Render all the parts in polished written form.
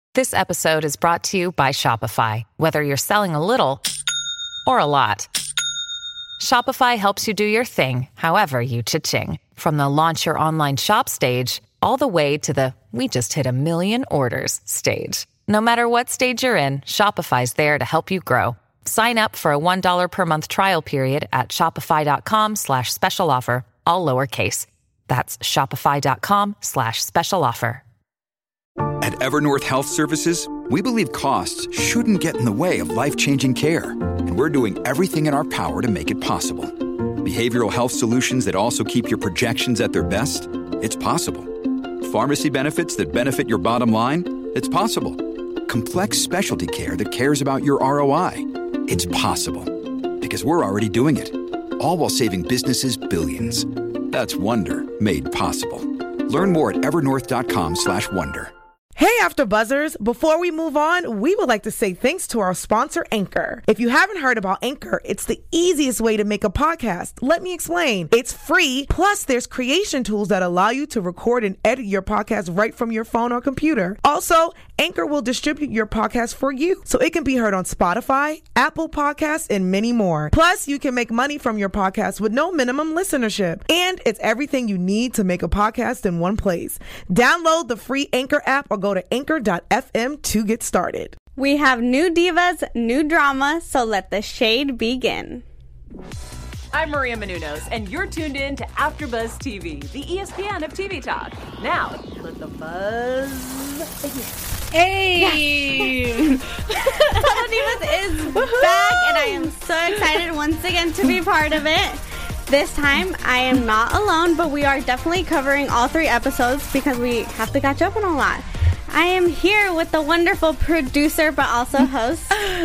This episode is brought to you by Shopify. Whether you're selling a little or a lot, Shopify helps you do your thing, however you cha-ching. From the launch your online shop stage, all the way to the we just hit 1 million orders stage. No matter what stage you're in, Shopify's there to help you grow. Sign up for a $1 per month trial period at shopify.com/special offer, all lowercase. That's shopify.com/special offer. At Evernorth Health Services, we believe costs shouldn't get in the way of life-changing care, and we're doing everything in our power to make it possible. Behavioral health solutions that also keep your projections at their best? It's possible. Pharmacy benefits that benefit your bottom line? It's possible. Complex specialty care that cares about your ROI? It's possible. Because we're already doing it. All while saving businesses billions. That's Wonder made possible. Learn more at evernorth.com/wonder. Hey, After Buzzers, before we move on, we would like to say thanks to our sponsor, Anchor. If you haven't heard about Anchor, it's the easiest way to make a podcast. Let me explain. It's free, plus there's creation tools that allow you to record and edit your podcast right from your phone or computer. Also, Anchor will distribute your podcast for you, so it can be heard on Spotify, Apple Podcasts, and many more. Plus, you can make money from your podcast with no minimum listenership. And it's everything you need to make a podcast in one place. Download the free Anchor app or go to anchor.fm to get started. We have new divas, new drama, so let the shade begin. I'm Maria Menounos, and you're tuned in to AfterBuzz TV, the ESPN of TV talk. Now, let the buzz begin. Hey! Total Divas is back, and I am so excited once again to be part of it. This time, I am not alone, but we are definitely covering all 3 episodes because we have to catch up on a lot. I am here with the wonderful producer, but also host,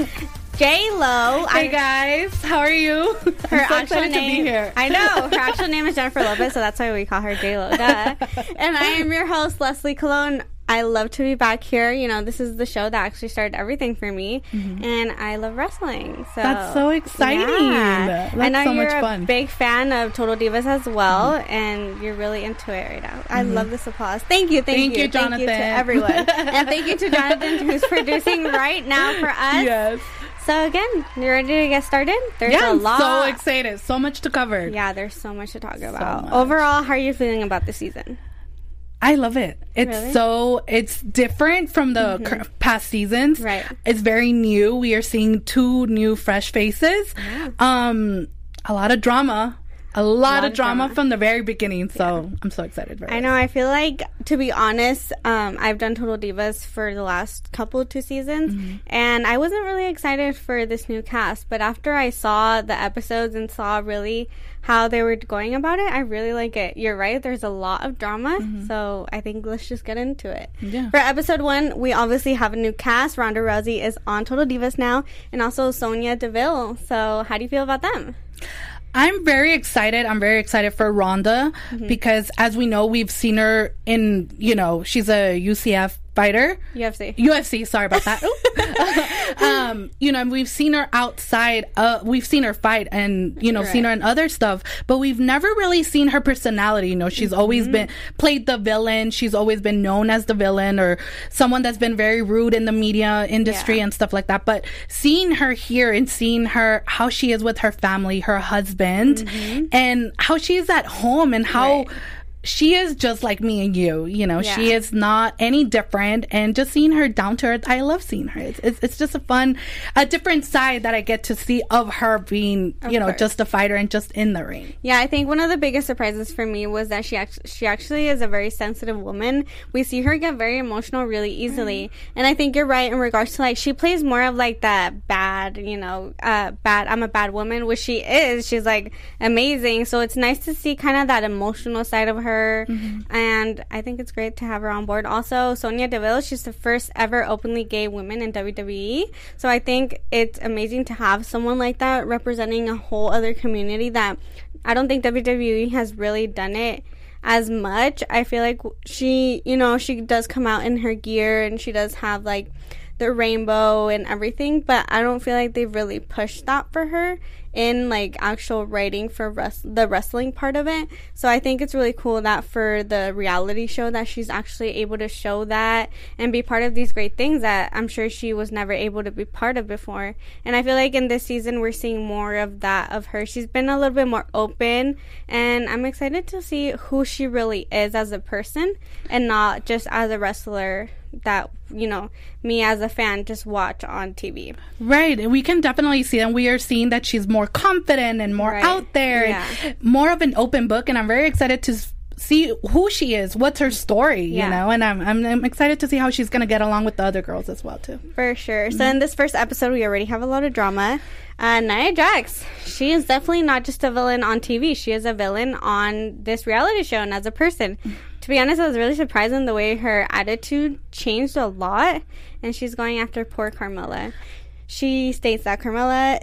J-Lo. Hey guys, how are you? Her I'm so actual excited name, to be here. I know. Her actual name is Jennifer Lopez, so that's why we call her J-Lo. Duh. And I am your host, Leslie Colon. I love to be back here. You know, this is the show that actually started everything for me, and I love wrestling. So that's so exciting. Yeah. That's I know so you're much a fun. big fan of Total Divas as well, and you're really into it right now. I love this applause. Thank you, Thank you, Jonathan. Thank you to everyone, and thank you to Jonathan who's producing right now for us. Yes. So again, you ready to get started? There's Yeah, a lot. I'm so excited. So much to cover. Yeah, there's so much to talk about. much. Overall, how are you feeling about the season? I love it. It's Really? it's different from the past seasons. Right. It's very new. We are seeing 2 new fresh faces. A lot of drama. A lot of drama from the very beginning. So I'm so excited for it. I know. I feel like, to be honest, I've done Total Divas for the last couple 2 seasons, and I wasn't really excited for this new cast. But after I saw the episodes and saw really how they were going about it, I really like it. You're right. There's a lot of drama. So I think let's just get into it. Yeah. For episode 1, we obviously have a new cast. Ronda Rousey is on Total Divas now, and also Sonya Deville. So how do you feel about them? I'm very excited. I'm very excited for Ronda because, as we know, we've seen her in, she's a UCF fighter. UFC, sorry about that. We've seen her outside. We've seen her fight and, seen her in other stuff, but we've never really seen her personality. She's always been played the villain. She's always been known as the villain or someone that's been very rude in the media industry and stuff like that. But seeing her here and seeing her, how she is with her family, her husband, and how she is at home and how she is just like me and you, she is not any different, and just seeing her down to earth, I love seeing her. It's just a different side that I get to see of her being, just a fighter and just in the ring. Yeah, I think one of the biggest surprises for me was that she actually is a very sensitive woman. We see her get very emotional really easily, and I think you're right in regards to she plays more of that bad, I'm a bad woman, which she is. She's amazing. So it's nice to see kind of that emotional side of her. And I think it's great to have her on board. Also, Sonya Deville, she's the first ever openly gay woman in WWE, so I think it's amazing to have someone like that representing a whole other community that I don't think WWE has really done it as much. I feel like she does come out in her gear, and she does have the rainbow and everything, but I don't feel like they've really pushed that for her in like actual writing for the wrestling part of it. So I think it's really cool that for the reality show that she's actually able to show that and be part of these great things that I'm sure she was never able to be part of before. And I feel like in this season we're seeing more of that of her. She's been a little bit more open, and I'm excited to see who she really is as a person and not just as a wrestler that, you know, me as a fan just watch on TV. Right. And we can definitely see, and we are seeing that she's more confident and more out there, and more of an open book. And I'm very excited to see who she is, what's her story, you know, and I'm excited to see how she's going to get along with the other girls as well, too. For sure. So in this first episode, we already have a lot of drama. Nia Jax, she is definitely not just a villain on TV. She is a villain on this reality show and as a person. To be honest, I was really surprised in the way her attitude changed a lot, and she's going after poor Carmella. She states that Carmella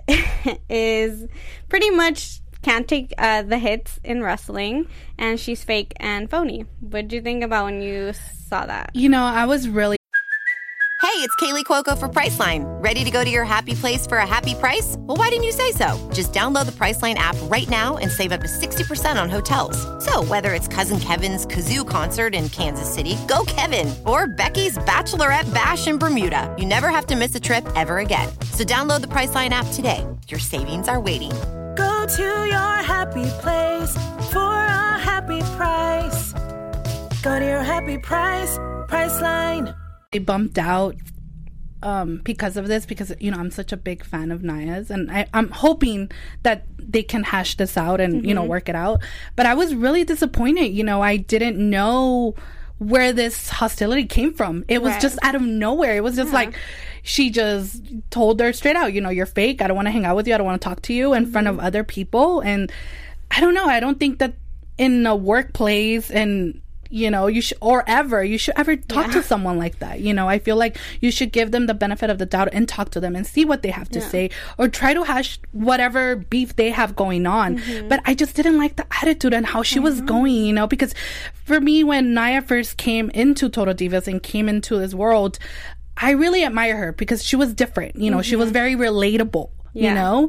is pretty much can't take the hits in wrestling, and she's fake and phony. What did you think about when you saw that? You know, I was really... Hey, it's Kaylee Cuoco for Priceline. Ready to go to your happy place for a happy price? Well, why didn't you say so? Just download the Priceline app right now and save up to 60% on hotels. So whether it's Cousin Kevin's Kazoo Concert in Kansas City, go Kevin, or Becky's Bachelorette Bash in Bermuda, you never have to miss a trip ever again. So download the Priceline app today. Your savings are waiting. Go to your happy place for a happy price. Go to your happy price, Priceline. They bumped out because of this, because, you know, I'm such a big fan of Nia's, and I'm hoping that they can hash this out and, you know, work it out. But I was really disappointed. You know, I didn't know where this hostility came from. It was just out of nowhere. It was just like, she just told her straight out, you know, you're fake. I don't want to hang out with you. I don't want to talk to you in front of other people. And I don't know. I don't think that in a workplace and, you know, you should ever talk to someone like that. You know, I feel like you should give them the benefit of the doubt and talk to them and see what they have to say, or try to hash whatever beef they have going on. But I just didn't like the attitude and how she was going, you know, because for me, when Nia first came into Total Divas and came into this world, I really admire her because she was different. You know, she was very relatable, you know,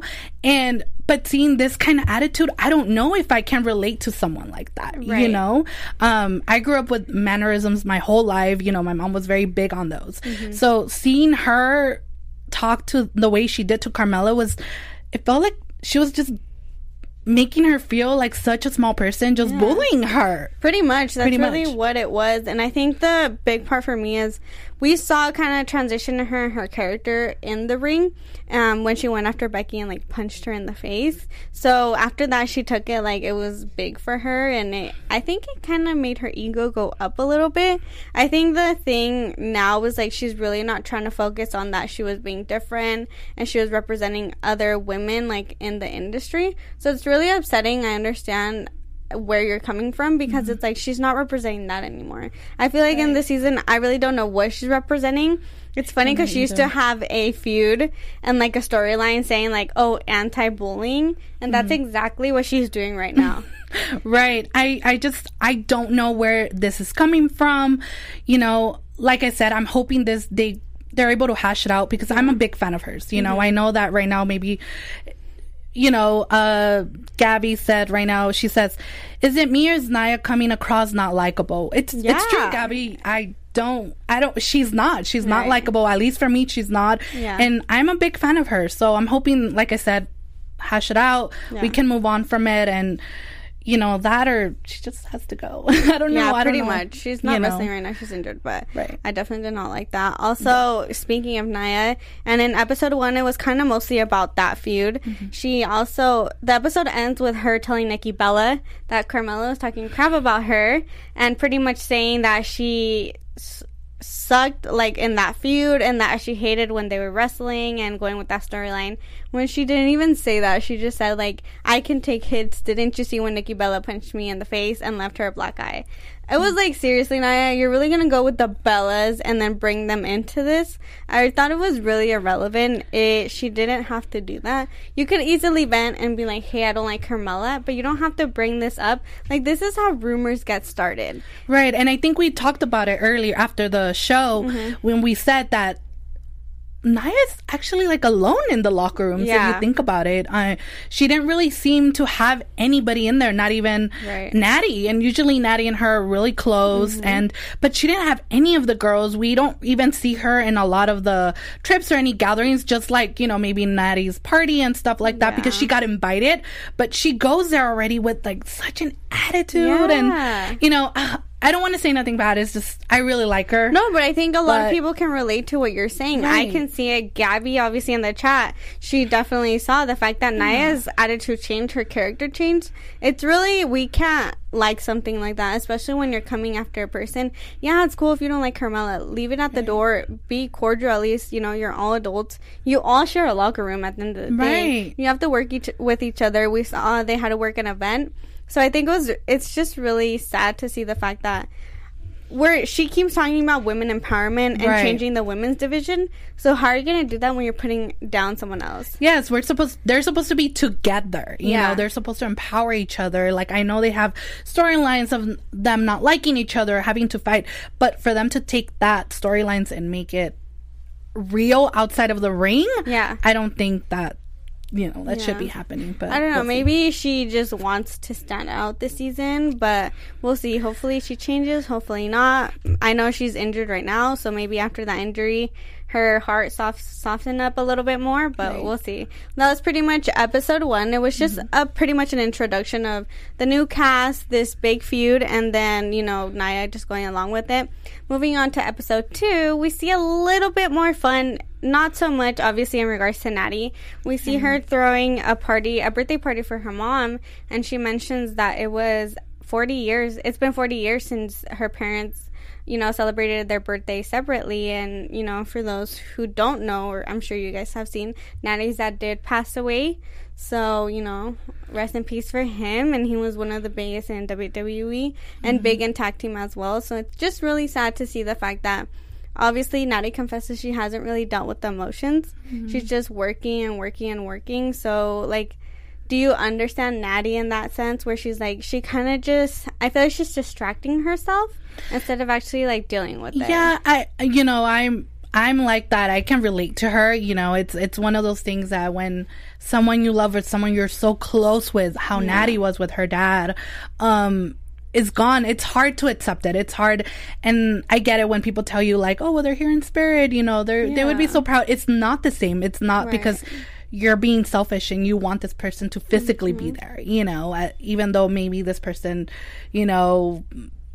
but seeing this kind of attitude, I don't know if I can relate to someone like that, you know? I grew up with mannerisms my whole life. You know, my mom was very big on those. So seeing her talk to the way she did to Carmella it felt like she was just making her feel like such a small person, just bullying her. Pretty much. That's really what it was. And I think the big part for me is we saw kind of transition to her character in the ring when she went after Becky and like punched her in the face. So after that, she took it like it was big for her, and I think it kind of made her ego go up a little bit. I think the thing now is like she's really not trying to focus on that she was being different and she was representing other women like in the industry. So it's really upsetting. I understand where you're coming from, because it's like she's not representing that anymore. I feel like in this season, I really don't know what she's representing. It's funny because she used to have a feud and like a storyline saying like, oh, anti-bullying, and that's exactly what she's doing right now. Right. I don't know where this is coming from. You know, like I said, I'm hoping they're able to hash it out, because I'm a big fan of hers. You know, I know that right now maybe, you know, Gabby said right now, she says, is it me or is Nia coming across not likable? It's true, Gabby. She's not likable. At least for me, she's not. Yeah. And I'm a big fan of her. So I'm hoping, like I said, hash it out. Yeah. We can move on from it, and, you know, that, or she just has to go. I don't know. Yeah, pretty much. She's not wrestling right now. She's injured, but I definitely did not like that. Also, speaking of Nia, and in episode 1, it was kind of mostly about that feud. The episode ends with her telling Nikki Bella that Carmella was talking crap about her and pretty much saying that she sucked like in that feud, and that she hated when they were wrestling and going with that storyline, when she didn't even say that. She just said like, I can take hits. Didn't you see when Nikki Bella punched me in the face and left her a black eye? It was like, seriously, Nia, you're really gonna go with the Bellas and then bring them into this? I thought it was really irrelevant. She didn't have to do that. You could easily vent and be like, hey, I don't like Carmella, but you don't have to bring this up. Like, this is how rumors get started. Right, and I think we talked about it earlier after the show when we said that Naya's actually like alone in the locker rooms if you think about it. She didn't really seem to have anybody in there, not even Natty. And usually Natty and her are really close, but she didn't have any of the girls. We don't even see her in a lot of the trips or any gatherings, just like, you know, maybe Natty's party and stuff like that, because she got invited. But she goes there already with like such an attitude, and you know, I don't want to say nothing bad. It's just, I really like her. No, but I think a lot of people can relate to what you're saying. Right. I can see it. Gabby, obviously, in the chat, she definitely saw the fact that Naya's attitude changed, her character changed. It's really, we can't like something like that, especially when you're coming after a person. Yeah, it's cool if you don't like Carmela. Leave it at the door. Be cordial, at least. You know, you're all adults. You all share a locker room at the end of the day. You have to work with each other. We saw they had to work an event. So I think it's just really sad to see the fact that she keeps talking about women empowerment and changing the women's division. So how are you going to do that when you're putting down someone else? Yes, they're supposed to be together. You know, they're supposed to empower each other. Like, I know they have storylines of them not liking each other, having to fight, but for them to take that storylines and make it real outside of the ring, I don't think that, you know, that should be happening. But I don't know, maybe she just wants to stand out this season, but we'll see. Hopefully she changes, hopefully not. I know she's injured right now, so maybe after that injury her heart soften up a little bit more, but we'll see. That was pretty much episode 1. It was just pretty much an introduction of the new cast, this big feud, and then, you know, Naya just going along with it. Moving on to episode 2, we see a little bit more fun. Not so much, obviously, in regards to Natty. We see her throwing a birthday party for her mom, and she mentions that it was 40 years. It's been 40 years since her parents, you know, celebrated their birthday separately. And, you know, for those who don't know, or I'm sure you guys have seen, Natty's dad did pass away. So, you know, rest in peace for him. And he was one of the biggest in WWE and big in tag team as well. So it's just really sad to see the fact that obviously Natty confesses she hasn't really dealt with the emotions. She's just working and working and working. So, like, do you understand Natty in that sense, where she's like, she kind of just, I feel like she's distracting herself instead of actually like dealing with it. Yeah, I'm like that. I can relate to her. You know, it's one of those things that when someone you love or someone you're so close with, how Natty was with her dad, is gone, it's hard to accept it. It's hard. And I get it when people tell you like, oh, well, they're here in spirit, you know, they would be so proud. It's not the same. It's not because you're being selfish and you want this person to physically be there, you know, even though maybe this person, you know,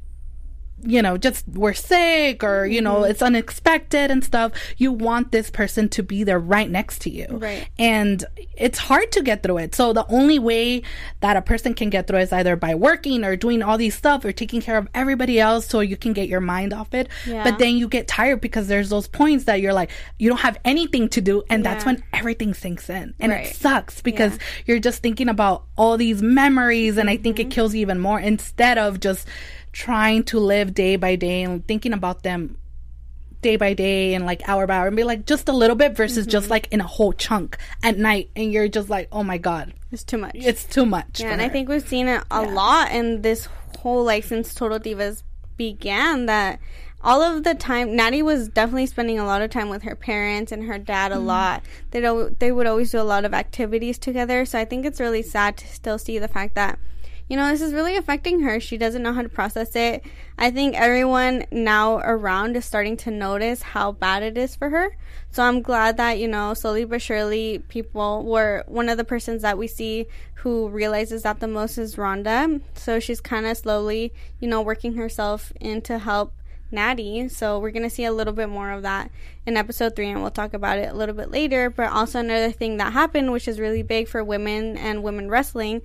just we're sick or, you know, it's unexpected and stuff. You want this person to be there right next to you. Right. And it's hard to get through it. So the only way that a person can get through is either by working or doing all these stuff or taking care of everybody else so you can get your mind off it. Yeah. But then you get tired because there's those points that you're like, you don't have anything to do. And that's when everything sinks in. And it sucks because you're just thinking about all these memories. And I think it kills you even more instead of just trying to live day by day and thinking about them day by day and like hour by hour and be like just a little bit versus just like in a whole chunk at night, and you're just like, oh my god, it's too much. It's too much. Yeah, and I think we've seen it a lot in this whole, like, since Total Divas began, that all of the time Natty was definitely spending a lot of time with her parents and her dad a lot. They would always do a lot of activities together. So I think it's really sad to still see the fact that, you know, this is really affecting her. She doesn't know how to process it. I think everyone now around is starting to notice how bad it is for her. So I'm glad that, you know, slowly but surely people were, one of the persons that we see who realizes that the most is Rhonda. So she's kind of slowly, you know, working herself in to help Natty. So we're going to see a little bit more of that in episode 3, and we'll talk about it a little bit later. But also another thing that happened, which is really big for women and women's wrestling,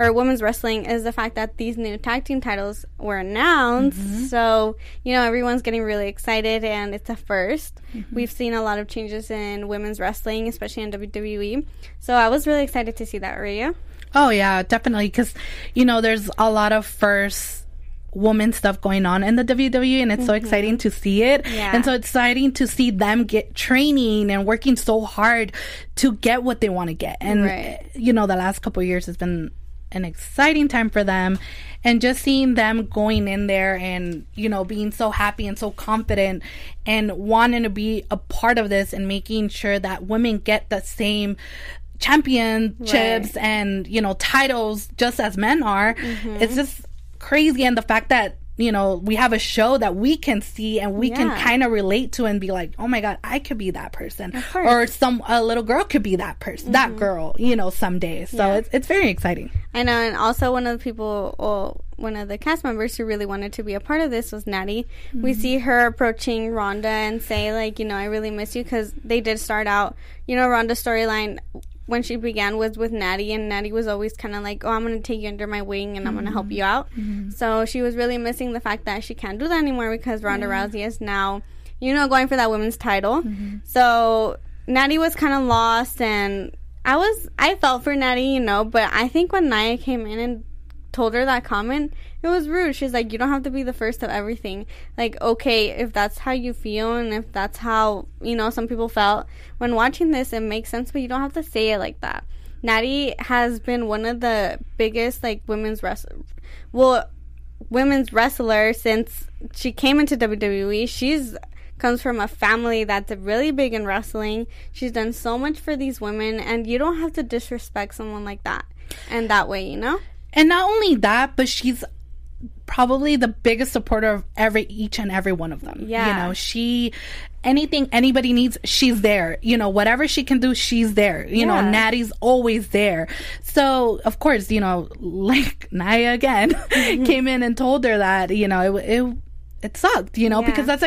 is the fact that these new tag team titles were announced. So, you know, everyone's getting really excited, and it's a first. We've seen a lot of changes in women's wrestling, especially in WWE. So I was really excited to see that. Were you? Oh yeah, definitely, because, you know, there's a lot of first woman stuff going on in the WWE, and it's so exciting to see it. And so it's exciting to see them get training and working so hard to get what they want to get. And you know, the last couple of years has been an exciting time for them. And just seeing them going in there and, you know, being so happy and so confident and wanting to be a part of this and making sure that women get the same championships and, you know, titles just as men are. It's just crazy. And the fact that, you know, we have a show that we can see and we can kind of relate to and be like, oh my God, I could be that person. Or a little girl could be that person, that girl, you know, someday. So it's very exciting. I know. And also one of the cast members who really wanted to be a part of this was Natty. We see her approaching Rhonda and say, like, you know, I really miss you, because they did start out, you know, Rhonda's storyline when she began was with Natty, and Natty was always kind of like, oh, I'm going to take you under my wing and I'm going to help you out. So she was really missing the fact that she can't do that anymore because Ronda Rousey is now, you know, going for that women's title. So Natty was kind of lost, and I felt for Natty, you know, but I think when Nia came in and told her that comment, it was rude. She's like, you don't have to be the first of everything. Like, okay, if that's how you feel and if that's how, you know, some people felt when watching this, it makes sense, but you don't have to say it like that. Natty has been one of the biggest, like, women's wrestler since she came into WWE. She's comes from a family that's really big in wrestling. She's done so much for these women, and you don't have to disrespect someone like that and that way, you know? And not only that, but she's probably the biggest supporter of each and every one of them. Yeah. You know, anything anybody needs, she's there. You know, whatever she can do, she's there. You know, Natty's always there. So, of course, you know, like Nia again came in and told her that, you know, it sucked, you know, because that's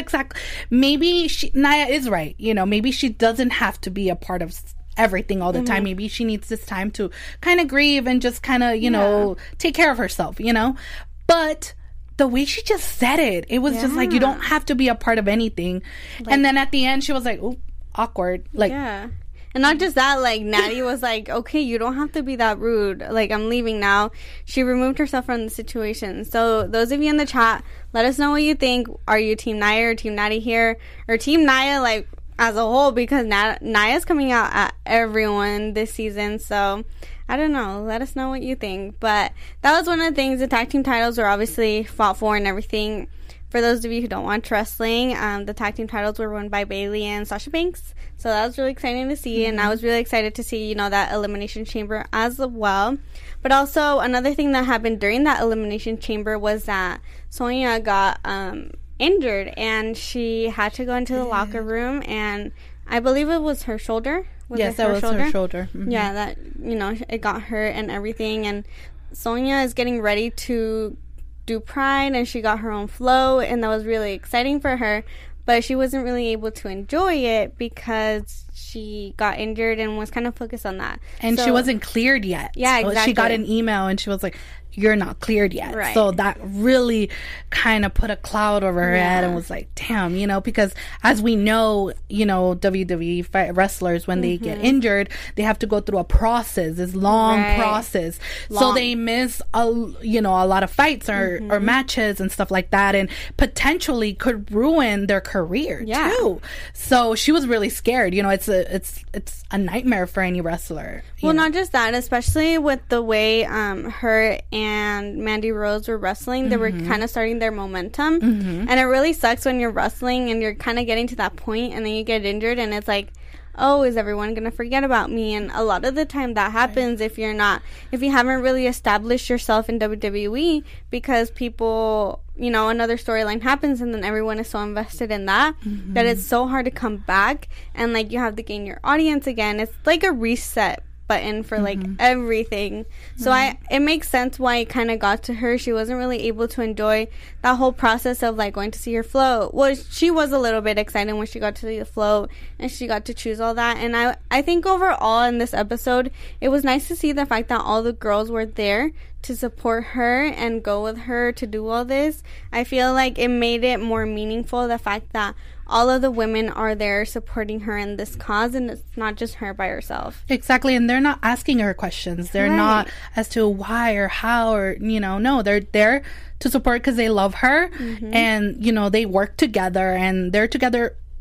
maybe Nia is right. You know, maybe she doesn't have to be a part of everything all the time. Maybe she needs this time to kind of grieve and just kind of, you know, take care of herself, you know. But the way she just said it was just like, you don't have to be a part of anything. Like, and then at the end, she was like, "Ooh, awkward." Like, and not just that, like, Natty was like, okay, you don't have to be that rude. Like, I'm leaving now. She removed herself from the situation. So those of you in the chat, let us know what you think. Are you Team Nia or Team Natty here? Or Team Nia, like, as a whole, because Nia's coming out at everyone this season. So I don't know, let us know what you think. But that was one of the things. The tag team titles were obviously fought for and everything. For those of you who don't watch wrestling, the tag team titles were won by Bayley and Sasha Banks. So that was really exciting to see. And I was really excited to see, you know, that Elimination Chamber as well. But also another thing that happened during that Elimination Chamber was that Sonya got injured, and she had to go into the locker room, and I believe it was her shoulder. Yes, that was her shoulder. Yeah, that, you know, it got hurt and everything, and Sonya is getting ready to do Pride, and she got her own float, and that was really exciting for her, but she wasn't really able to enjoy it because she got injured and was kind of focused on that. And she wasn't cleared yet. Yeah, exactly. She got an email, and she was like, you're not cleared yet. Right. So that really kind of put a cloud over her head and was like, damn, you know, because as we know, you know, WWE wrestlers, when they get injured, they have to go through a process, this long process. So they miss a lot of fights or matches and stuff like that, and potentially could ruin their career too. So she was really scared. You know, it's a nightmare for any wrestler. Well, not just that, especially with the way her and Mandy Rose were wrestling, they were kind of starting their momentum, and it really sucks when you're wrestling and you're kind of getting to that point and then you get injured and it's like, oh, is everyone gonna forget about me? And a lot of the time that happens if you haven't really established yourself in WWE, because people, you know, another storyline happens and then everyone is so invested in that that it's so hard to come back, and like you have to gain your audience again. It's like a reset button for like everything. So it makes sense why it kind of got to her. She wasn't really able to enjoy that whole process of like going to see her float. Well, she was a little bit excited when she got to see the float and she got to choose all that. And I think overall in this episode, it was nice to see the fact that all the girls were there to support her and go with her to do all this. I feel like it made it more meaningful, the fact that all of the women are there supporting her in this cause, and it's not just her by herself. Exactly, and they're not asking her questions. They're not as to why or how, or, you know, no, they're there to support because they love her, and, you know, they work together, and they're together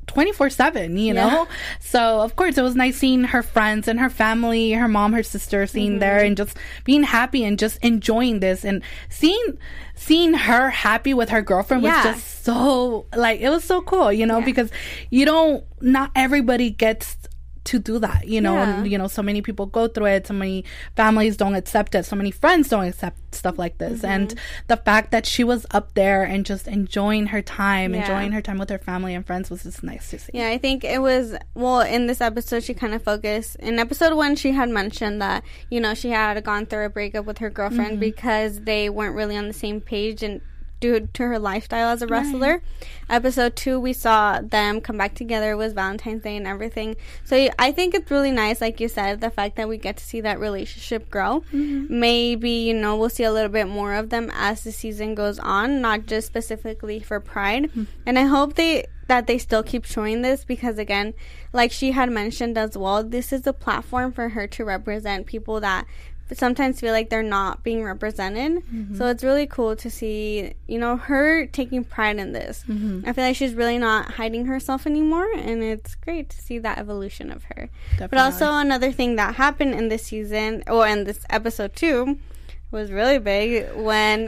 24/7, you know? So, of course, it was nice seeing her friends and her family, her mom, her sister, seeing there and just being happy and just enjoying this. And seeing her happy with her girlfriend was just so, like, it was so cool, you know? Because not everybody gets to do that, you know, and, you know, so many people go through it, so many families don't accept it, so many friends don't accept stuff like this. And the fact that she was up there and just enjoying her time with her family and friends was just nice to see. Yeah, I think it was, well, in this episode, she kind of focused, in episode 1, she had mentioned that, you know, she had gone through a breakup with her girlfriend because they weren't really on the same page and due to her lifestyle as a wrestler. Episode 2, we saw them come back together. It was Valentine's Day and everything. So I think it's really nice, like you said, the fact that we get to see that relationship grow. Maybe, you know, we'll see a little bit more of them as the season goes on, not just specifically for Pride. And I hope that they still keep showing this because, again, like she had mentioned as well, this is a platform for her to represent people that sometimes feel like they're not being represented. So it's really cool to see, you know, her taking pride in this. I feel like she's really not hiding herself anymore, and it's great to see that evolution of her. Definitely. But also another thing that happened in this season, or in this episode 2, was really big when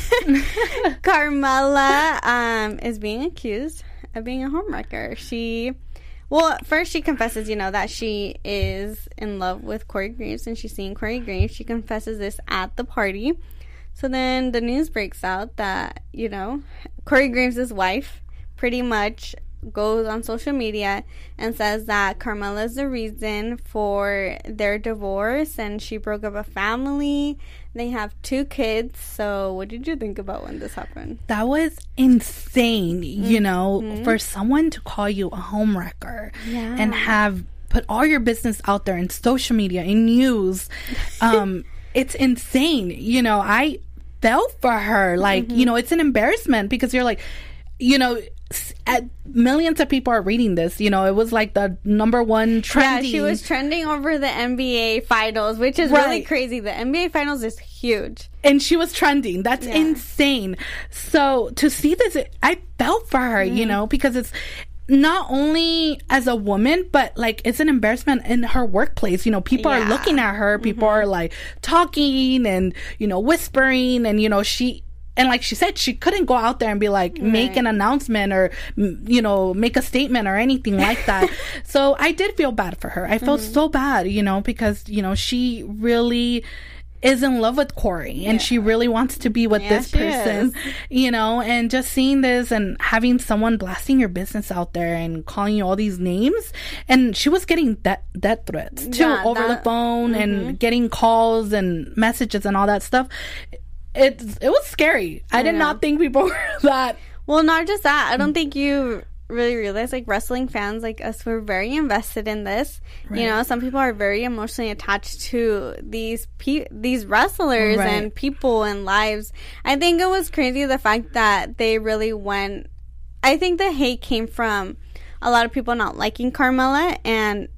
Carmella is being accused of being a homewrecker. Well, first she confesses, you know, that she is in love with Corey Graves and she's seeing Corey Graves. She confesses this at the party. So then the news breaks out that, you know, Corey Graves' wife pretty much goes on social media and says that Carmella is the reason for their divorce and she broke up a family. They have 2 kids. So what did you think about when this happened? That was insane, you know, for someone to call you a homewrecker and have put all your business out there in social media, in news. It's insane. You know, I felt for her. Like, you know, it's an embarrassment because you're like, you know, millions of people are reading this. You know, it was like the #1 trending. Yeah, she was trending over the NBA Finals, which is really crazy. The NBA Finals is huge. And she was trending. That's insane. So to see this, I felt for her, you know, because it's not only as a woman, but like it's an embarrassment in her workplace. You know, people are looking at her. People are like talking and, you know, whispering and, you know, and like she said, she couldn't go out there and be like, make an announcement or, you know, make a statement or anything like that. So I did feel bad for her. I felt so bad, you know, because, you know, she really is in love with Corey and she really wants to be with this person, you know, and just seeing this and having someone blasting your business out there and calling you all these names. And she was getting death threats too over the phone and getting calls and messages and all that stuff. It was scary. I did not think people were that. Well, not just that. I don't think you really realize, like, wrestling fans like us were very invested in this. You know, some people are very emotionally attached to these wrestlers and people and lives. I think it was crazy the fact that they really went. I think the hate came from a lot of people not liking Carmella and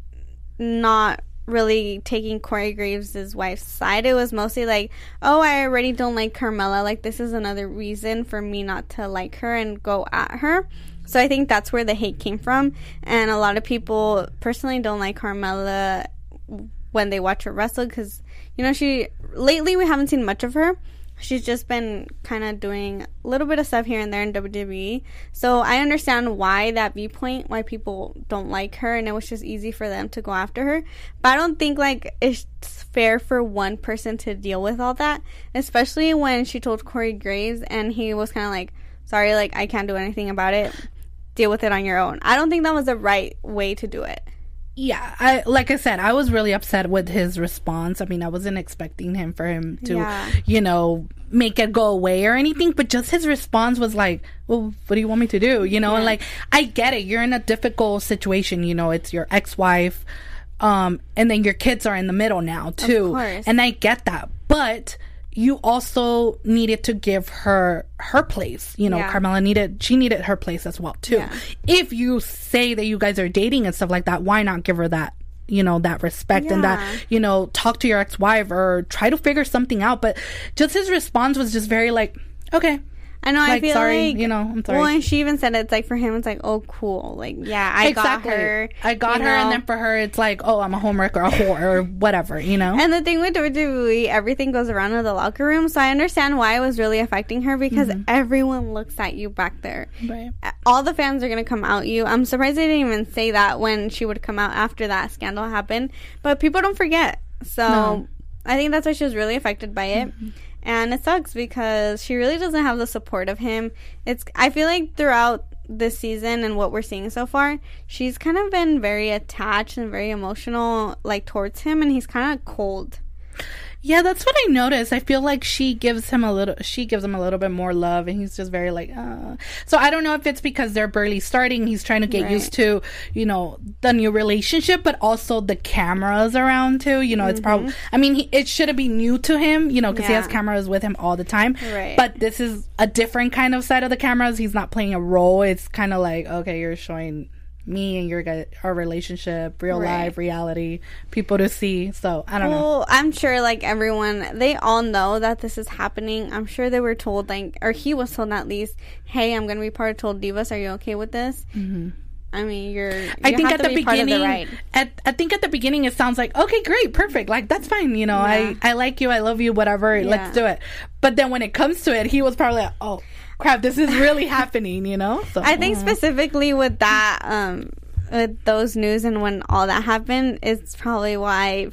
not really taking Corey Graves' wife's side. It was mostly like, oh, I already don't like Carmella. Like, this is another reason for me not to like her and go at her. So I think that's where the hate came from. And a lot of people personally don't like Carmella when they watch her wrestle because, you know, lately we haven't seen much of her. She's just been kind of doing a little bit of stuff here and there in WWE. So I understand why that viewpoint, why people don't like her, and it was just easy for them to go after her. But I don't think, like, it's fair for one person to deal with all that, especially when she told Corey Graves and he was kind of like, sorry, like, I can't do anything about it. Deal with it on your own. I don't think that was the right way to do it. Yeah, like I said, I was really upset with his response. I mean, I wasn't expecting him to, you know, make it go away or anything. But just his response was like, well, what do you want me to do? You know, and like, I get it. You're in a difficult situation. You know, it's your ex-wife. And then your kids are in the middle now, too. Of course. And I get that. But you also needed to give her place. You know, Carmella needed her place as well, too. Yeah. If you say that you guys are dating and stuff like that, why not give her that, you know, that respect and that, you know, talk to your ex-wife or try to figure something out. But just his response was just very like, okay. I know. I feel sorry, like, you know, I'm sorry. Well, and she even said it's like for him, it's like, oh, cool. Like, yeah, I got her. I got her, and then for her, it's like, oh, I'm a homework or a whore or whatever, you know? And the thing with WWE, everything goes around in the locker room, so I understand why it was really affecting her, because everyone looks at you back there. Right. All the fans are going to come out you. I'm surprised they didn't even say that when she would come out after that scandal happened, but people don't forget. So I think that's why she was really affected by it. And it sucks because she really doesn't have the support of him. I feel like throughout this season and what we're seeing so far, she's kind of been very attached and very emotional, like, towards him, and he's kind of cold. Yeah, that's what I noticed. I feel like she gives him a little bit more love, and he's just very like, So I don't know if it's because they're barely starting. He's trying to get used to, you know, the new relationship, but also the cameras around too. You know, it's probably, I mean, it shouldn't be new to him, you know, because he has cameras with him all the time. Right. But this is a different kind of side of the cameras. He's not playing a role. It's kind of like, okay, you're showing me and our relationship, real life, reality, people to see. So I don't know. Well, I'm sure like everyone, they all know that this is happening. I'm sure they were told, like, or he was told at least, hey, I'm gonna be part of Total Divas. Are you okay with this? I mean, I think at the beginning, I think at the beginning it sounds like, okay, great, perfect, like that's fine, you know, I like you, I love you, whatever, let's do it. But then when it comes to it, he was probably like, oh crap, this is really happening, you know. So I think specifically with that, with those news and when all that happened, it's probably why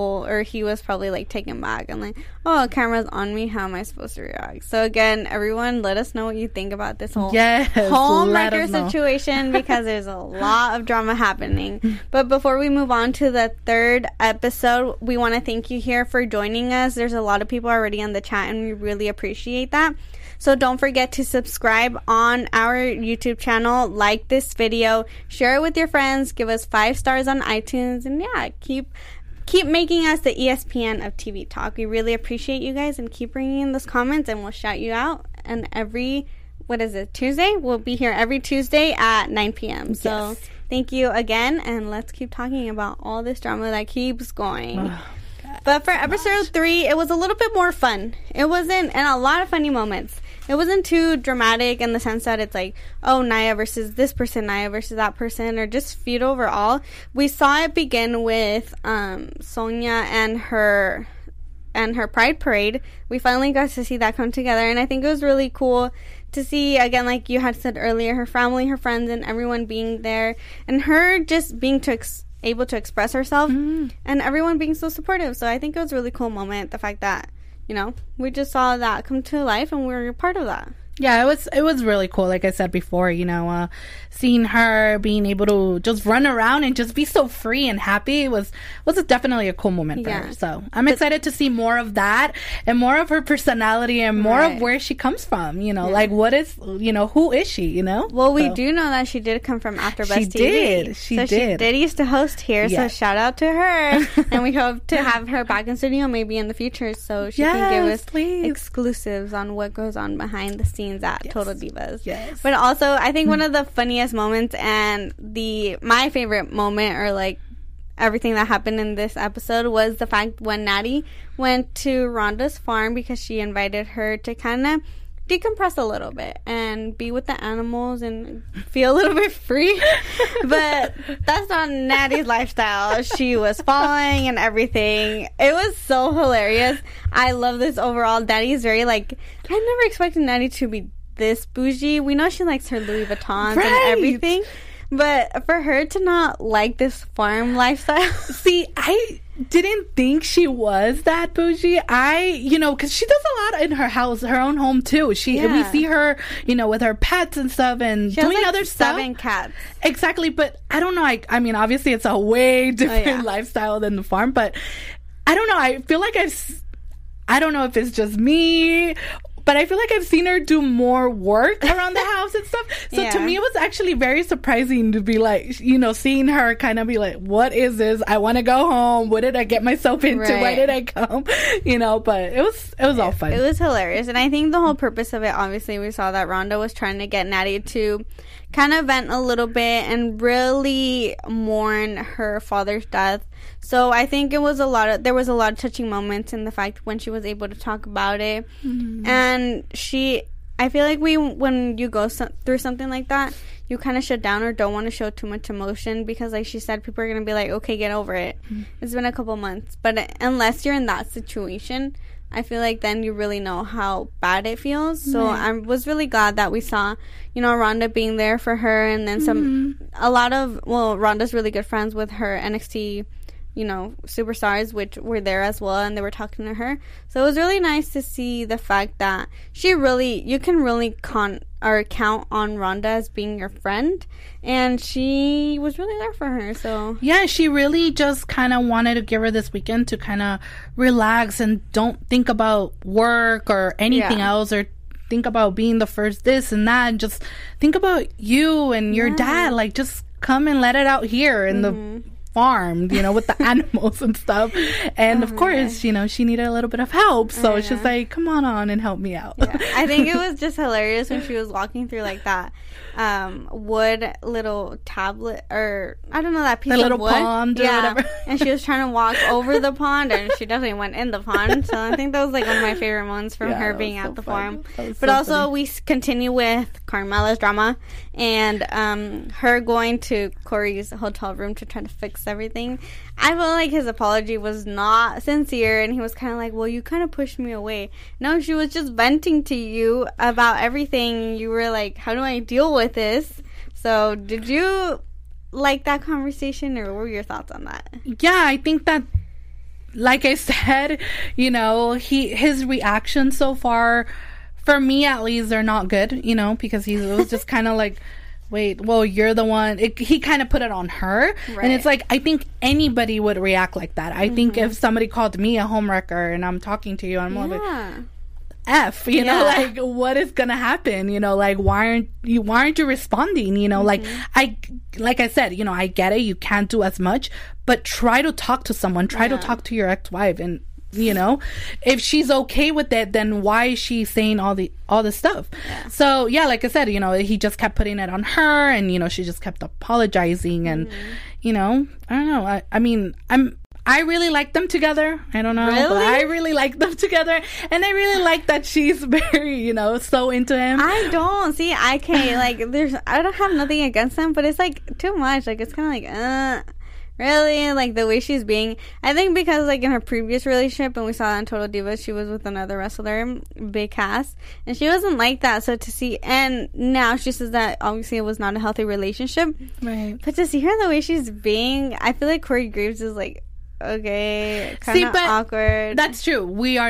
he was probably like taken back and like, oh, camera's on me, how am I supposed to react? So again, everyone, let us know what you think about this whole homewrecker situation, because there's a lot of drama happening. But before we move on to the third episode, we want to thank you here for joining us. There's a lot of people already in the chat, and we really appreciate that. So don't forget to subscribe on our YouTube channel, like this video, share it with your friends, give us 5 stars on iTunes, and keep making us the ESPN of TV Talk. We really appreciate you guys, and keep bringing in those comments, and we'll shout you out. And Tuesday? We'll be here every Tuesday at 9 p.m. So thank you again, and let's keep talking about all this drama that keeps going. But for episode 3, it was a little bit more fun. It wasn't, and a lot of funny moments. It wasn't too dramatic in the sense that it's like, oh, Nia versus this person, Nia versus that person, or just feud overall. We saw it begin with Sonya and her Pride Parade. We finally got to see that come together, and I think it was really cool to see, again, like you had said earlier, her family, her friends, and everyone being there, and her just being able to express herself, and everyone being so supportive. So I think it was a really cool moment, the fact that, you know, we just saw that come to life, and we're a part of that. Yeah, it was really cool. Like I said before, you know, seeing her being able to just run around and just be so free and happy was definitely a cool moment for her. So I'm excited to see more of that and more of her personality and more of where she comes from. You know, like who is she? You know. Well, we do know that she did come from AfterBuzz TV. She did used to host here. So shout out to her, and we hope to have her back in studio maybe in the future, so she can give us exclusives on what goes on behind the scenes at Total Divas. But also, I think one of the funniest moments and my favorite moment, or like everything that happened in this episode, was the fact when Natty went to Rhonda's farm because she invited her to kind of decompress a little bit and be with the animals and feel a little bit free. But that's not Natty's lifestyle. She was falling and everything. It was so hilarious. I love this overall. Natty's very like, I never expected Natty to be this bougie. We know she likes her Louis Vuittons and everything, but for her to not like this farm lifestyle. See, I didn't think she was that bougie. Because she does a lot in her house, her own home too. We see her, you know, with her pets and stuff, and she doing has, like, other stuff. 7 cats. Exactly, but I don't know. I mean, obviously, it's a way different lifestyle than the farm, but I don't know. I feel like I don't know if it's just me, but I feel like I've seen her do more work around the house and stuff. So to me, it was actually very surprising to be like, you know, seeing her kind of be like, what is this? I want to go home. What did I get myself into? Why did I come? You know, but it was all fun. It was hilarious. And I think the whole purpose of it, obviously, we saw that Rhonda was trying to get Natty to kind of vent a little bit and really mourn her father's death. So I think there was a lot of touching moments in the fact when she was able to talk about it. And I feel like when you go through something like that, you kind of shut down or don't want to show too much emotion because, like she said, people are going to be like, okay, get over it. It's been a couple months. But unless you're in that situation, I feel like then you really know how bad it feels. So I was really glad that we saw, Rhonda being there for her. And then Rhonda's really good friends with her NXT superstars, which were there as well, and they were talking to her. So it was really nice to see the fact that you can really count on Rhonda as being your friend, and she was really there for her. So yeah, she really just kind of wanted to give her this weekend to kind of relax and don't think about work or anything else, or think about being the first this and that, and just think about you and your dad. Like, just come and let it out here in the farm, with the animals and stuff. And of course, she needed a little bit of help, so she's like, come on and help me out. I think it was just hilarious when she was walking through like that wood little tablet, or I don't know, that piece of wood pond or whatever. And she was trying to walk over the pond, and she definitely went in the pond. So I think that was like one of my favorite moments from her being at the farm. But also we continue with Carmela's drama and her going to Corey's hotel room to try to fix everything. I felt like his apology was not sincere, and he was kind of like, well, you kind of pushed me away. No, she was just venting to you about everything. You were like, how do I deal with this? So did you like that conversation, or what were your thoughts on that? Yeah, I think that, like I said, his reactions so far, for me at least, are not good, because he was just kind of like, wait, well, you're the one. He kind of put it on her. Right. And it's like, I think anybody would react like that. I think if somebody called me a homewrecker and I'm talking to you, I'm like, F, like, what is gonna happen? Like, why aren't you responding? Like I said, I get it, you can't do as much, but try to talk to someone, try to talk to your ex-wife, and if she's okay with it, then why is she saying all this stuff? So like I said, he just kept putting it on her, and she just kept apologizing, and I don't know, I mean, I really like them together. I don't know, but I really like them together, and I really like that she's very, so into him. I don't see. I can't I don't have nothing against them, but it's like too much. Like, it's kind of like really, like, the way she's being. I think because, like, in her previous relationship, and we saw that in Total Divas, she was with another wrestler, Big Cass, and she wasn't like that. So to see, and now she says that obviously it was not a healthy relationship, right? But to see her the way she's being, I feel like Corey Graves is like, okay, kind of awkward. That's true.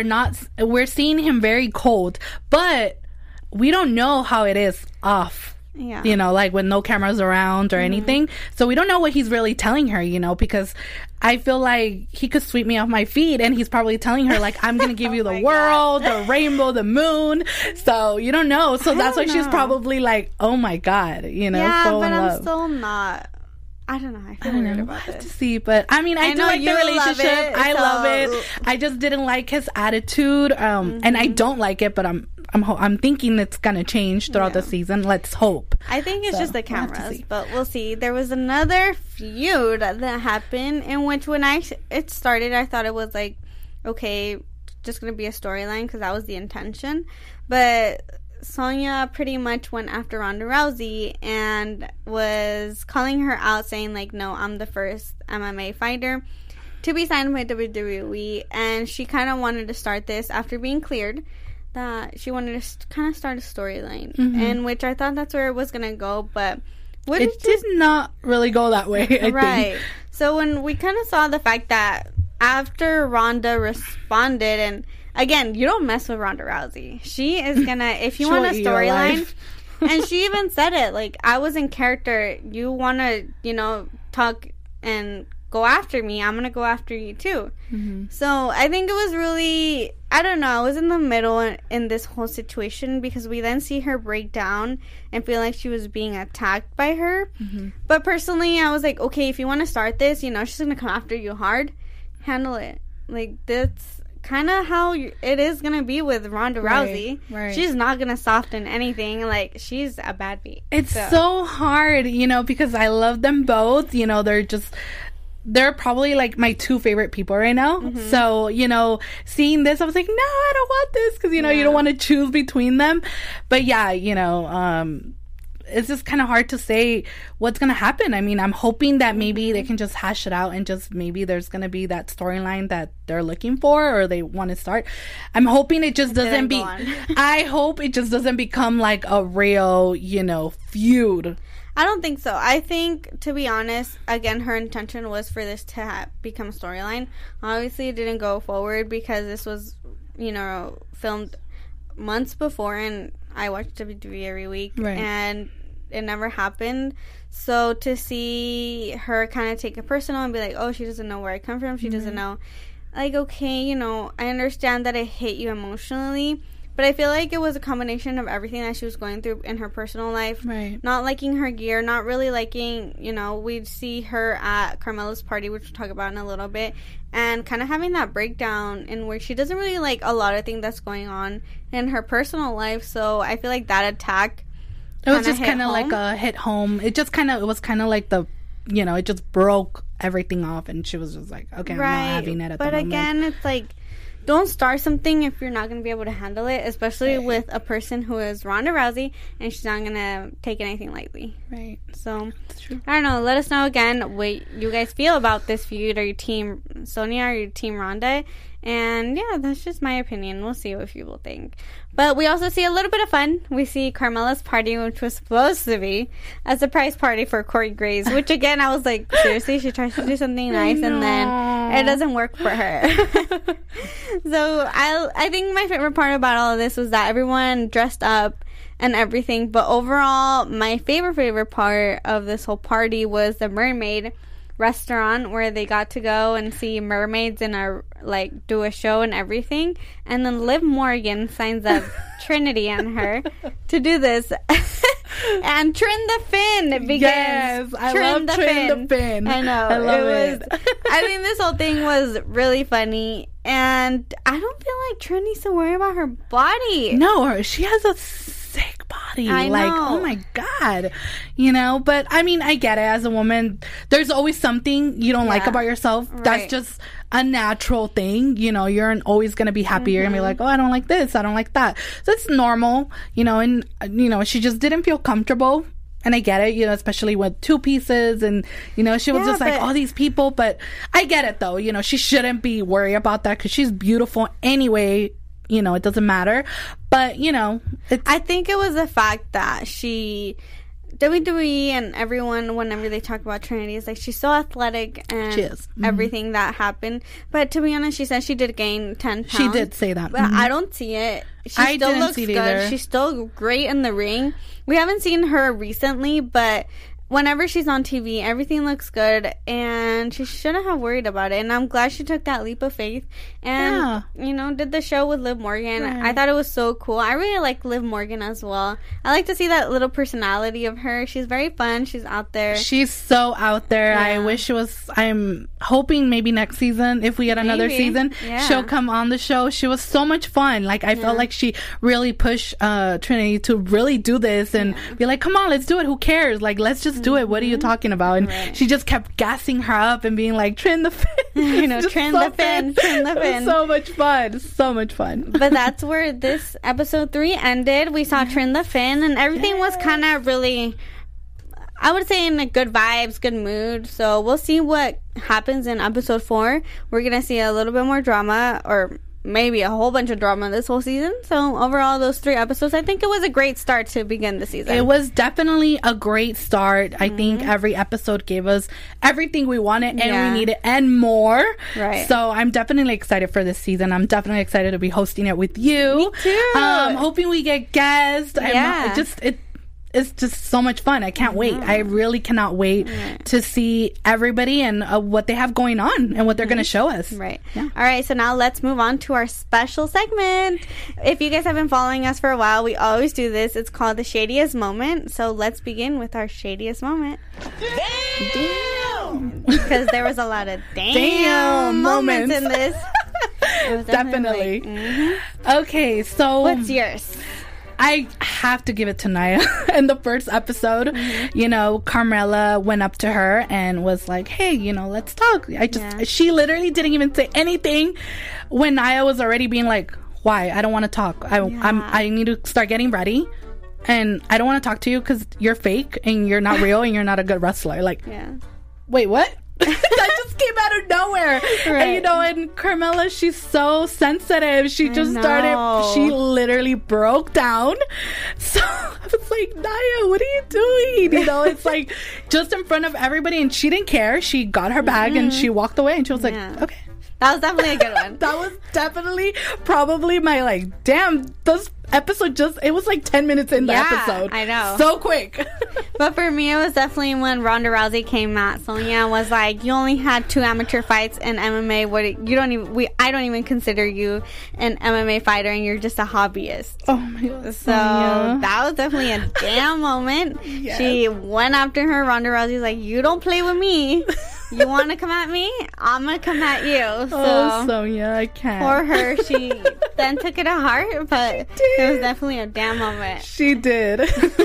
We're seeing him very cold, but we don't know how it is off. Yeah. Like when no cameras around or anything. So we don't know what he's really telling her, because I feel like he could sweep me off my feet, and he's probably telling her, like, I'm going to give you the world, the rainbow, the moon. So you don't know. So that's why she's probably like, oh my God, Yeah, so but in I'm love. still not. I don't know. I feel weird about it. To see, but I mean, I do like the relationship. I love it. I just didn't like his attitude, and I don't like it. But I'm thinking it's gonna change throughout the season. Let's hope. I think it's just the cameras, but we'll see. There was another feud that happened in which when it started, I thought it was like, okay, just gonna be a storyline because that was the intention, but Sonya pretty much went after Ronda Rousey and was calling her out, saying like, no, I'm the first MMA fighter to be signed by WWE, and she kind of wanted to start this after being cleared, that she wanted to kind of start a storyline, and which I thought that's where it was going to go, but it did not really go that way, I think. So when we kind of saw the fact that after Ronda responded, and again, you don't mess with Ronda Rousey. She is gonna, if you want a storyline, and she even said it, like, I was in character. You want to, talk and go after me, I'm gonna go after you too. So I think it was really, I don't know, I was in the middle in this whole situation, because we then see her break down and feel like she was being attacked by her. But personally, I was like, okay, if you want to start this, she's gonna come after you hard, handle it. Like, that's kind of how it is gonna be with Ronda Rousey. Right. She's not gonna soften anything. Like, she's a bad beat. It's so hard, because I love them both. They're just, they're probably like my two favorite people right now. So, you know, seeing this, I was like, no, I don't want this, because, you know, you don't want to choose between them. But yeah, you know, it's just kind of hard to say what's going to happen. I mean, I'm hoping that maybe they can just hash it out, and just maybe there's going to be that storyline that they're looking for, or they want to start. I'm hoping it just doesn't be, I hope it just doesn't become like a real, you know, feud. I don't think so. I think, to be honest, again, her intention was for this to become a storyline. Obviously, it didn't go forward because this was, you know, filmed months before, and I watch WWE every week, and it never happened. So to see her kind of take it personal and be like, oh, she doesn't know where I come from, she doesn't know, like, okay, you know, I understand that it hit you emotionally, but I feel like it was a combination of everything that she was going through in her personal life. Not liking her gear, not really liking, you know, we'd see her at Carmella's party, which we'll talk about in a little bit, and kind of having that breakdown in where she doesn't really like a lot of things that's going on in her personal life. So I feel like that attack, it was just kind of like a hit home. It just kind of, it was kind of like the, you know, it just broke everything off, and she was just like, okay, I'm not having it at the moment. But again, it's like, don't start something if you're not going to be able to handle it, especially with a person who is Ronda Rousey, and she's not going to take anything lightly. So, I don't know. Let us know again what you guys feel about this feud. Are you team Sonya? Are you team Ronda? And yeah, that's just my opinion. We'll see what people think. But we also see a little bit of fun. We see Carmella's party, which was supposed to be a surprise party for Corey Graves, which again, I was like, seriously, she tries to do something nice and then it doesn't work for her. So I think my favorite part about all of this was that everyone dressed up and everything. But overall, my favorite part of this whole party was the mermaid restaurant, where they got to go and see mermaids and do a show and everything. And then Liv Morgan signs up Trinity and her to do this. And Trin the Fin begins. Yes, I love Trin the Fin. I know. I love it. I think this whole thing was really funny. And I don't feel like Trin needs to worry about her body. No, she has a sick body. I like, know. oh my God. You know, but I mean, I get it. As a woman, there's always something you don't like about yourself. That's just a natural thing. You know, you're always going to be happy. You're going to be like, oh, I don't like this, I don't like that. So it's normal, you know, and, you know, she just didn't feel comfortable. And I get it, you know, especially with two pieces, and, you know, she was just like, all these people. But I get it, though. You know, she shouldn't be worried about that, because she's beautiful anyway. You know, it doesn't matter. But, you know, I think it was the fact that WWE and everyone, whenever they talk about Trinity, is like, she's so athletic and she is. Everything that happened. But to be honest, she said she did gain 10 pounds. She did say that. But I don't see it. She still looks good. Either. She's still great in the ring. We haven't seen her recently, but whenever she's on TV, everything looks good, and she shouldn't have worried about it. And I'm glad she took that leap of faith and, you know, did the show with Liv Morgan. I thought it was so cool. I really like Liv Morgan as well. I like to see that little personality of her. She's very fun. She's out there. She's so out there. I wish it was, I'm hoping maybe next season, if we get another season, she'll come on the show. She was so much fun. Like, I felt like she really pushed Trinity to really do this and be like, come on, let's do it. Who cares? Like, let's just do it. What are you talking about? And she just kept gassing her up and being like, Trin the Fin. You know, Trin the Fin, Trin the Fin. So much fun. So much fun. But that's where this episode 3 ended. We saw Trin the Fin, and everything was kind of really, I would say, in a good vibes, good mood. So we'll see what happens in episode 4. We're going to see a little bit more drama, or maybe a whole bunch of drama this whole season. So overall, those 3 episodes, I think it was a great start to begin the season. It was definitely a great start. I think every episode gave us everything we wanted and we needed and more. Right. So I'm definitely excited for this season. I'm definitely excited to be hosting it with you. Me too. Hoping we get guests. Yeah. It's just so much fun. I can't wait. I really cannot wait to see everybody and what they have going on and what they're going to show us. Right. Yeah. All right. So now let's move on to our special segment. If you guys have been following us for a while, we always do this. It's called the Shadiest Moment. So let's begin with our Shadiest Moment. Damn! Because there was a lot of damn moments in this. Definitely. Okay. So what's yours? I have to give it to Nia. In the first episode, you know, Carmela went up to her and was like, hey, you know, let's talk. She literally didn't even say anything when Nia was already being like, why? I don't want to talk. I need to start getting ready. And I don't want to talk to you because you're fake and you're not real and you're not a good wrestler. Like, wait, what? That just came out of nowhere. And, you know, and Carmela, she's so sensitive. She she literally broke down. So I was like, Nia, what are you doing? You know, it's like just in front of everybody, and she didn't care. She got her bag and she walked away, and she was like, okay. That was definitely a good one. That was definitely probably my, like, damn, this episode it was like 10 minutes in the episode. I know. So quick. But for me, it was definitely when Ronda Rousey came at Sonya and was like, you only had 2 amateur fights in MMA. I don't even consider you an MMA fighter, and you're just a hobbyist. Oh my God. So that was definitely a damn moment. Yes. She went after her. Ronda Rousey's like, you don't play with me. You want to come at me? I'm going to come at you. So, Sonya, I can't. For her, she then took it to heart, but it was definitely a damn moment. She did.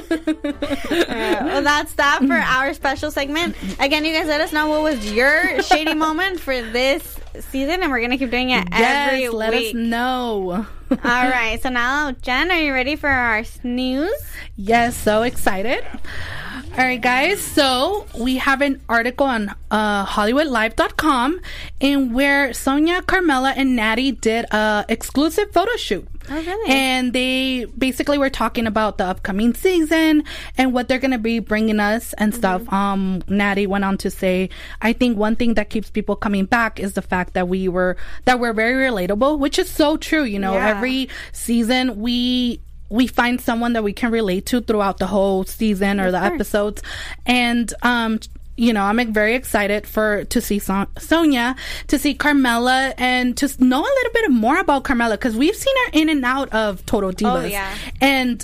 Well, that's that for our special segment. Again, you guys let us know what was your shady moment for this season, and we're going to keep doing it every week. Let us know. All right. So now, Jen, are you ready for our snooze? Yes, so excited. All right, guys, so we have an article on HollywoodLive.com in where Sonya, Carmela, and Natty did a exclusive photo shoot. Oh, really? And they basically were talking about the upcoming season and what they're going to be bringing us and stuff. Natty went on to say, I think one thing that keeps people coming back is the fact that we're very relatable, which is so true. You know, every season we find someone that we can relate to throughout the whole season or the episodes. And, you know, I'm very excited to see Sonya, to see Carmela, and to know a little bit more about Carmela, because we've seen her in and out of Total Divas. Oh, yeah. And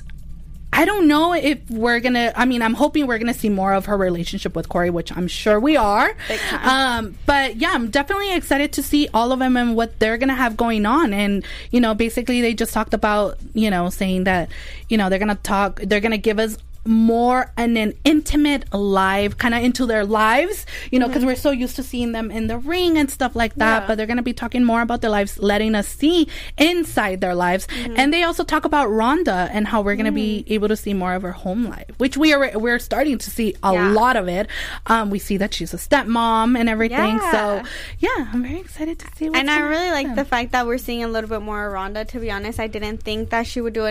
I don't know if we're going to, I'm hoping we're going to see more of her relationship with Corey, which I'm sure we are. Big time. But yeah, I'm definitely excited to see all of them and what they're going to have going on. And, you know, basically they just talked about, you know, saying that, you know, they're going to give us more an intimate live kind of into their lives, you know, because we're so used to seeing them in the ring and stuff like that, but they're going to be talking more about their lives, letting us see inside their lives. And they also talk about Ronda and how we're going to be able to see more of her home life, which we're starting to see a lot of it. We see that she's a stepmom and everything, so yeah, I'm very excited to see what's and I really like the fact that we're seeing a little bit more of Ronda. To be honest, I didn't think that she would do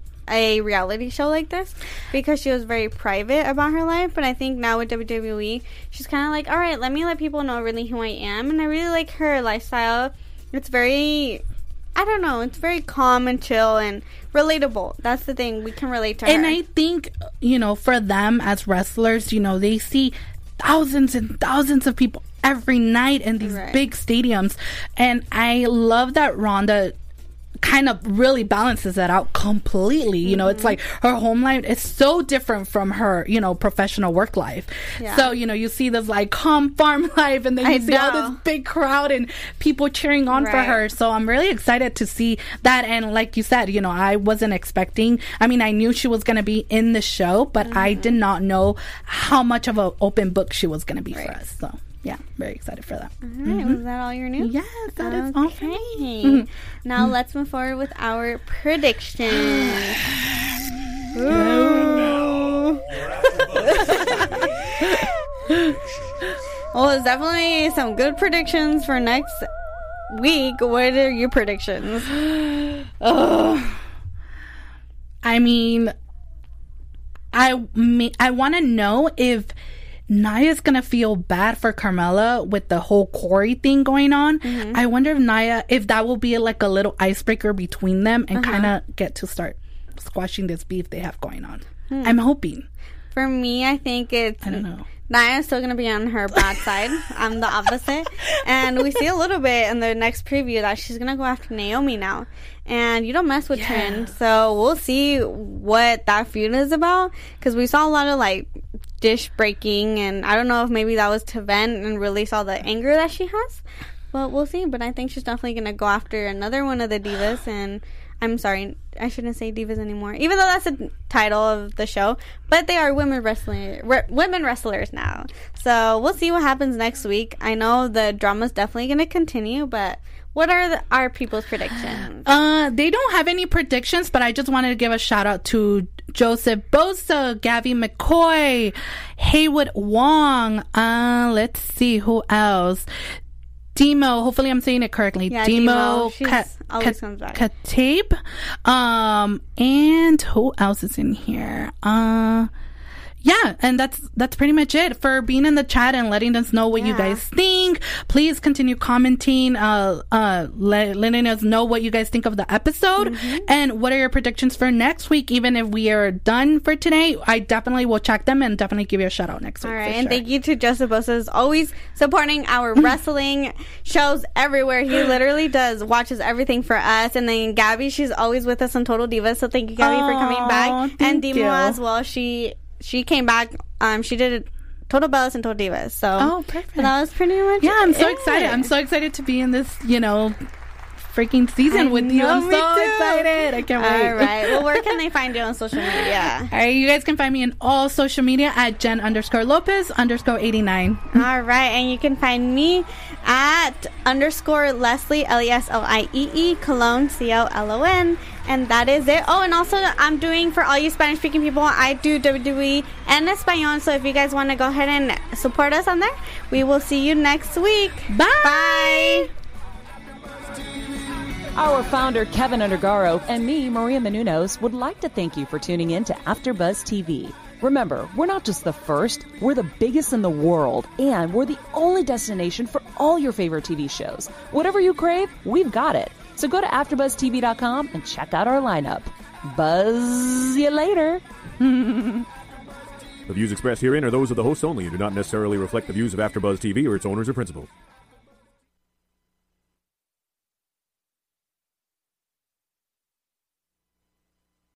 a reality show like this, because she was very private about her life. But I think now with WWE, she's kind of like, all right, let me let people know really who I am. And I really like her lifestyle. It's very, I don't know, it's very calm and chill and relatable. That's the thing, we can relate to her. And I think, you know, for them as wrestlers, you know, they see thousands and thousands of people every night in these big stadiums, and I love that Ronda kind of really balances that out completely. You know, it's like her home life is so different from her, you know, professional work life. So, you know, you see this like calm farm life, and then you see all this big crowd and people cheering on for her. So I'm really excited to see that. And like you said, you know, I wasn't expecting, I knew she was going to be in the show, but I did not know how much of an open book she was going to be for us. So yeah, very excited for that. All right, was that all your news? Yes, that is all for me. Now let's move forward with our predictions. Well, there's definitely some good predictions for next week. What are your predictions? I want to know if Nia's gonna feel bad for Carmela with the whole Corey thing going on. I wonder if that will be like a little icebreaker between them and kind of get to start squashing this beef they have going on. I'm hoping. For me, I think I don't know. Nia's still going to be on her bad side. I'm the opposite. And we see a little bit in the next preview that she's going to go after Naomi now. And you don't mess with Trin. So we'll see what that feud is about. Because we saw a lot of, like, dish breaking. And I don't know if maybe that was to vent and release all the anger that she has. But we'll see. But I think she's definitely going to go after another one of the divas. And I'm sorry, I shouldn't say divas anymore, even though that's the title of the show. But they are women wrestlers now. So we'll see what happens next week. I know the drama's definitely going to continue, but what are our people's predictions? They don't have any predictions, but I just wanted to give a shout out to Joseph Bosa, Gabby McCoy, Haywood Wong. Let's see who else. Demo, hopefully I'm saying it correctly. Yeah, Demo always comes back. Katape. And who else is in here? Yeah, and that's pretty much it for being in the chat and letting us know what you guys think. Please continue commenting, letting us know what you guys think of the episode and what are your predictions for next week. Even if we are done for today, I definitely will check them and definitely give you a shout out next week. All right, and thank you to Joseph Bosa, always supporting our wrestling shows everywhere. He literally watches everything for us. And then Gabby, she's always with us on Total Divas, so thank you, Gabby, for coming back. And Demo as well. She came back. She did Total Bellas and Total Divas. So perfect. That was pretty much it. I'm so excited. I'm so excited to be in this, freaking season with you. I'm so excited. I can't wait. All right. Well, where can they find you on social media? All right. You guys can find me in all social media at Jen_Lopez_89. All right. And you can find me at _Leslie, LESLIEE, Colon, COLON. And that is it. Oh, and also I'm doing, for all you Spanish speaking people, I do WWE en Español. So if you guys want to go ahead and support us on there, we will see you next week. Bye. Our founder, Kevin Undergaro, and me, Maria Menounos, would like to thank you for tuning in to AfterBuzz TV. Remember, we're not just the first, we're the biggest in the world, and we're the only destination for all your favorite TV shows. Whatever you crave, we've got it. So go to AfterBuzzTV.com and check out our lineup. Buzz you later. The views expressed herein are those of the hosts only and do not necessarily reflect the views of AfterBuzz TV or its owners or principals.